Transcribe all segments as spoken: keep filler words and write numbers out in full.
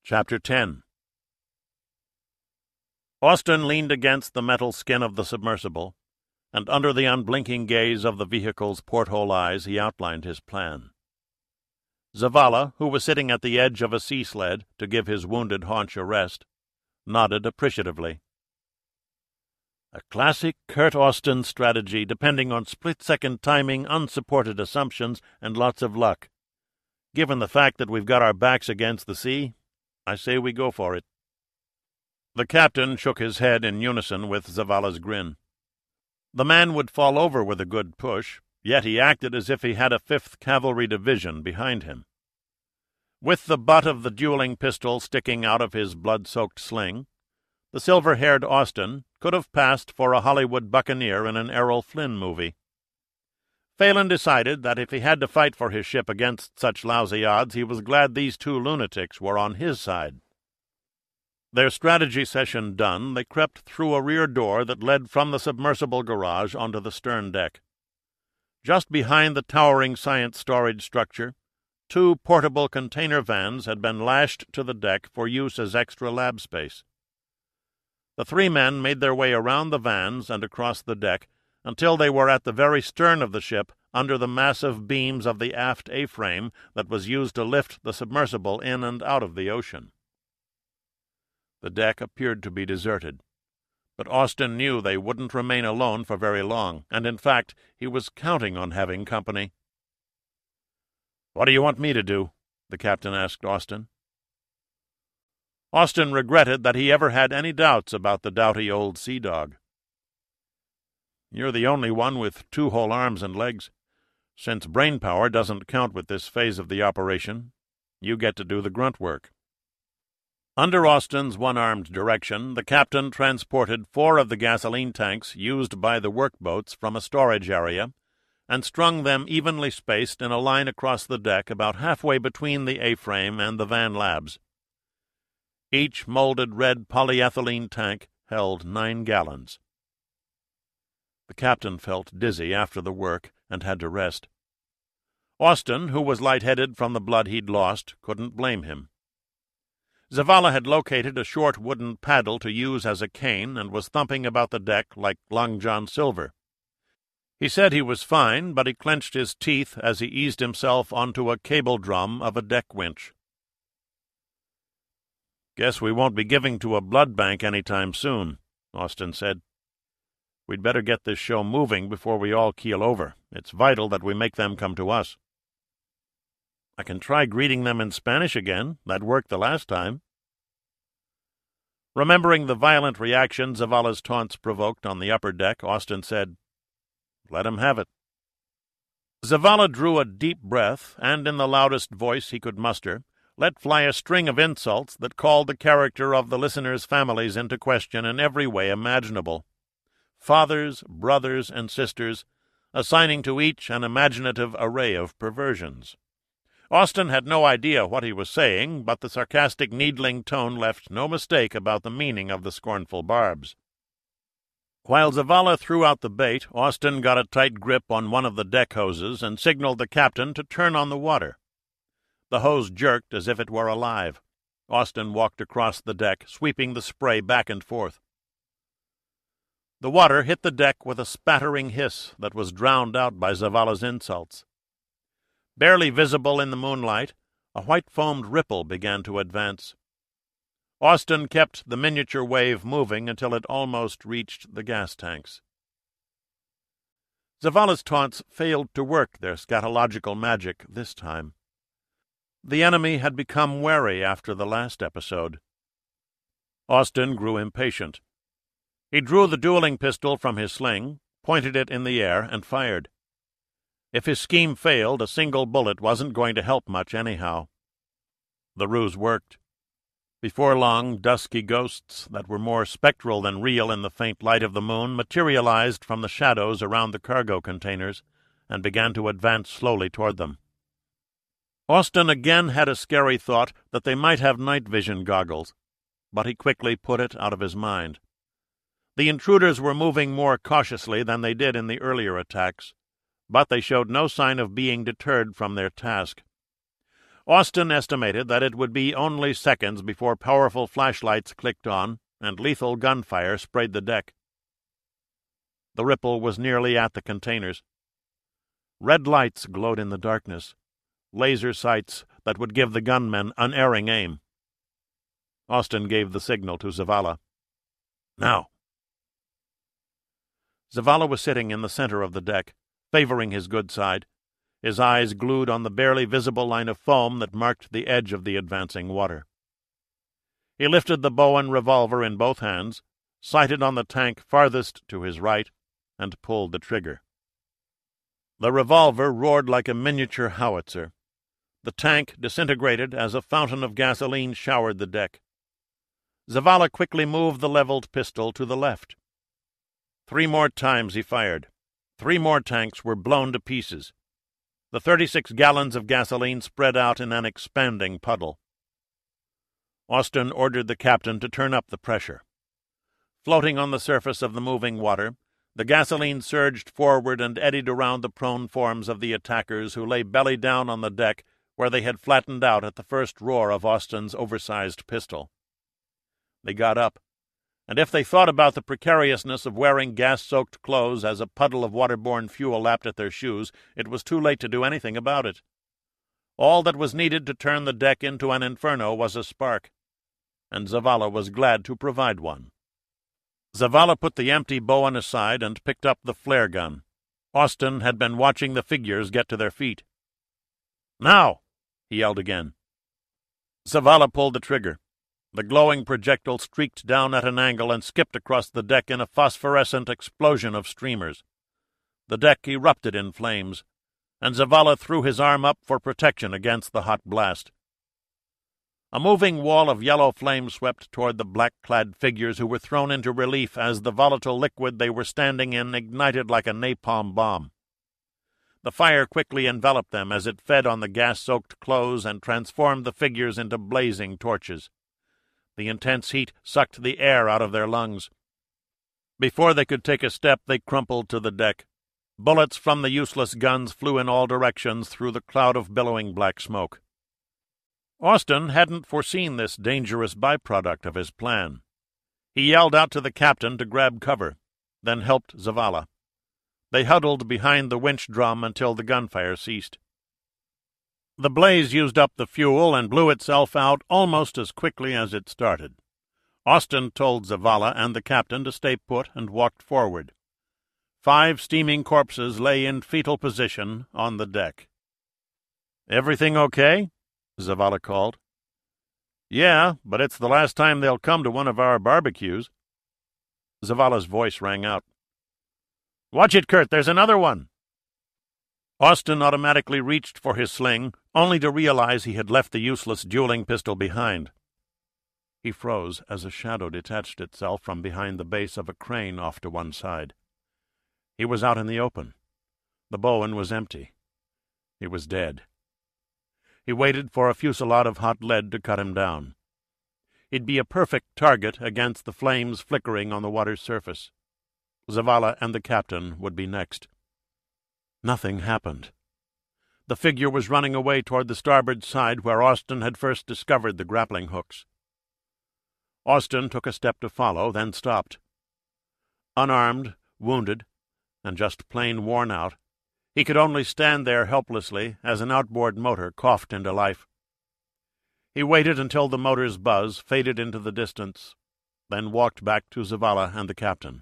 Chapter ten. Austin leaned against the metal skin of the submersible, and under the unblinking gaze of the vehicle's porthole eyes he outlined his plan. Zavala, who was sitting at the edge of a sea sled to give his wounded haunch a rest, nodded appreciatively. A classic Kurt Austin strategy depending on split-second timing, unsupported assumptions, and lots of luck. Given the fact that we've got our backs against the sea, I say we go for it. The captain shook his head in unison with Zavala's grin. The man would fall over with a good push, yet he acted as if he had a Fifth Cavalry Division behind him. With the butt of the dueling pistol sticking out of his blood-soaked sling, the silver-haired Austin could have passed for a Hollywood buccaneer in an Errol Flynn movie. Phelan decided that if he had to fight for his ship against such lousy odds, he was glad these two lunatics were on his side. Their strategy session done, they crept through a rear door that led from the submersible garage onto the stern deck. Just behind the towering science storage structure, two portable container vans had been lashed to the deck for use as extra lab space. The three men made their way around the vans and across the deck until they were at the very stern of the ship, under the massive beams of the aft A-frame that was used to lift the submersible in and out of the ocean. The deck appeared to be deserted, but Austin knew they wouldn't remain alone for very long, and in fact he was counting on having company. "What do you want me to do?" the captain asked Austin. Austin regretted that he ever had any doubts about the doughty old sea dog. "You're the only one with two whole arms and legs. Since brain power doesn't count with this phase of the operation, you get to do the grunt work." Under Austin's one-armed direction, the captain transported four of the gasoline tanks used by the workboats from a storage area and strung them evenly spaced in a line across the deck about halfway between the A-frame and the van labs. Each molded red polyethylene tank held nine gallons. The captain felt dizzy after the work and had to rest. Austin, who was lightheaded from the blood he'd lost, couldn't blame him. Zavala had located a short wooden paddle to use as a cane and was thumping about the deck like Long John Silver. He said he was fine, but he clenched his teeth as he eased himself onto a cable drum of a deck winch. "Guess we won't be giving to a blood bank any time soon," Austin said. "We'd better get this show moving before we all keel over. It's vital that we make them come to us." "I can try greeting them in Spanish again. That worked the last time." Remembering the violent reaction Zavala's taunts provoked on the upper deck, Austin said, "Let him have it." Zavala drew a deep breath and, in the loudest voice he could muster, let fly a string of insults that called the character of the listeners' families into question in every way imaginable. Fathers, brothers, and sisters, assigning to each an imaginative array of perversions. Austin had no idea what he was saying, but the sarcastic needling tone left no mistake about the meaning of the scornful barbs. While Zavala threw out the bait, Austin got a tight grip on one of the deck hoses and signaled the captain to turn on the water. The hose jerked as if it were alive. Austin walked across the deck, sweeping the spray back and forth. The water hit the deck with a spattering hiss that was drowned out by Zavala's insults. Barely visible in the moonlight, a white-foamed ripple began to advance. Austin kept the miniature wave moving until it almost reached the gas tanks. Zavala's taunts failed to work their scatological magic this time. The enemy had become wary after the last episode. Austin grew impatient. He drew the dueling pistol from his sling, pointed it in the air, and fired. If his scheme failed, a single bullet wasn't going to help much anyhow. The ruse worked. Before long, dusky ghosts that were more spectral than real in the faint light of the moon materialized from the shadows around the cargo containers and began to advance slowly toward them. Austin again had a scary thought that they might have night vision goggles, but he quickly put it out of his mind. The intruders were moving more cautiously than they did in the earlier attacks, but they showed no sign of being deterred from their task. Austin estimated that it would be only seconds before powerful flashlights clicked on and lethal gunfire sprayed the deck. The Ripple was nearly at the containers. Red lights glowed in the darkness, laser sights that would give the gunmen unerring aim. Austin gave the signal to Zavala. "Now!" Zavala was sitting in the center of the deck, favoring his good side, his eyes glued on the barely visible line of foam that marked the edge of the advancing water. He lifted the Bowen revolver in both hands, sighted on the tank farthest to his right, and pulled the trigger. The revolver roared like a miniature howitzer. The tank disintegrated as a fountain of gasoline showered the deck. Zavala quickly moved the leveled pistol to the left. Three more times he fired. Three more tanks were blown to pieces. The thirty-six gallons of gasoline spread out in an expanding puddle. Austin ordered the captain to turn up the pressure. Floating on the surface of the moving water, the gasoline surged forward and eddied around the prone forms of the attackers who lay belly down on the deck where they had flattened out at the first roar of Austin's oversized pistol. They got up, and if they thought about the precariousness of wearing gas-soaked clothes as a puddle of waterborne fuel lapped at their shoes, it was too late to do anything about it. All that was needed to turn the deck into an inferno was a spark, and Zavala was glad to provide one. Zavala put the empty Bowen aside and picked up the flare gun. Austin had been watching the figures get to their feet. "Now!" he yelled again. Zavala pulled the trigger. The glowing projectile streaked down at an angle and skipped across the deck in a phosphorescent explosion of streamers. The deck erupted in flames, and Zavala threw his arm up for protection against the hot blast. A moving wall of yellow flame swept toward the black-clad figures who were thrown into relief as the volatile liquid they were standing in ignited like a napalm bomb. The fire quickly enveloped them as it fed on the gas-soaked clothes and transformed the figures into blazing torches. The intense heat sucked the air out of their lungs. Before they could take a step, they crumpled to the deck. Bullets from the useless guns flew in all directions through the cloud of billowing black smoke. Austin hadn't foreseen this dangerous byproduct of his plan. He yelled out to the captain to grab cover, then helped Zavala. They huddled behind the winch drum until the gunfire ceased. The blaze used up the fuel and blew itself out almost as quickly as it started. Austin told Zavala and the captain to stay put and walked forward. Five steaming corpses lay in fetal position on the deck. "Everything okay?" Zavala called. "Yeah, but it's the last time they'll come to one of our barbecues." Zavala's voice rang out. "Watch it, Kurt, there's another one!" Austin automatically reached for his sling, only to realize he had left the useless dueling pistol behind. He froze as a shadow detached itself from behind the base of a crane off to one side. He was out in the open. The Bowen was empty. He was dead. He waited for a fusillade of hot lead to cut him down. He'd be a perfect target against the flames flickering on the water's surface. Zavala and the captain would be next. Nothing happened. The figure was running away toward the starboard side where Austin had first discovered the grappling hooks. Austin took a step to follow, then stopped. Unarmed, wounded, and just plain worn out, he could only stand there helplessly as an outboard motor coughed into life. He waited until the motor's buzz faded into the distance, then walked back to Zavala and the captain.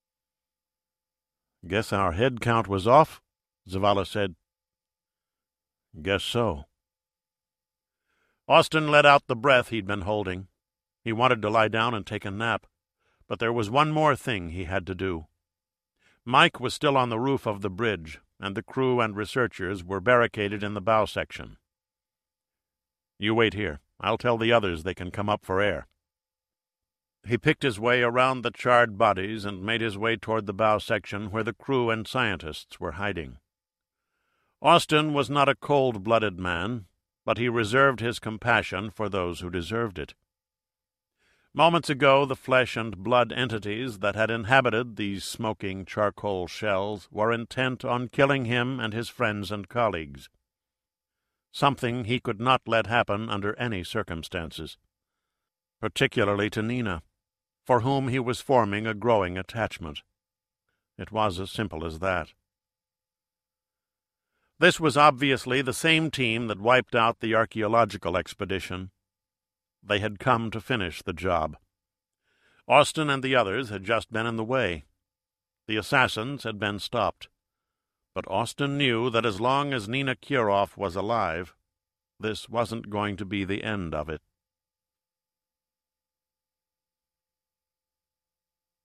"Guess our head count was off," Zavala said. "Guess so." Austin let out the breath he'd been holding. He wanted to lie down and take a nap, but there was one more thing he had to do. Mike was still on the roof of the bridge, and the crew and researchers were barricaded in the bow section. "You wait here. I'll tell the others they can come up for air." He picked his way around the charred bodies and made his way toward the bow section where the crew and scientists were hiding. Austin was not a cold-blooded man, but he reserved his compassion for those who deserved it. Moments ago, the flesh and blood entities that had inhabited these smoking charcoal shells were intent on killing him and his friends and colleagues. something he could not let happen under any circumstances, particularly to Nina, for whom he was forming a growing attachment. It was as simple as that. This was obviously the same team that wiped out the archaeological expedition. They had come to finish the job. Austin and the others had just been in the way. The assassins had been stopped. But Austin knew that as long as Nina Kirov was alive, this wasn't going to be the end of it.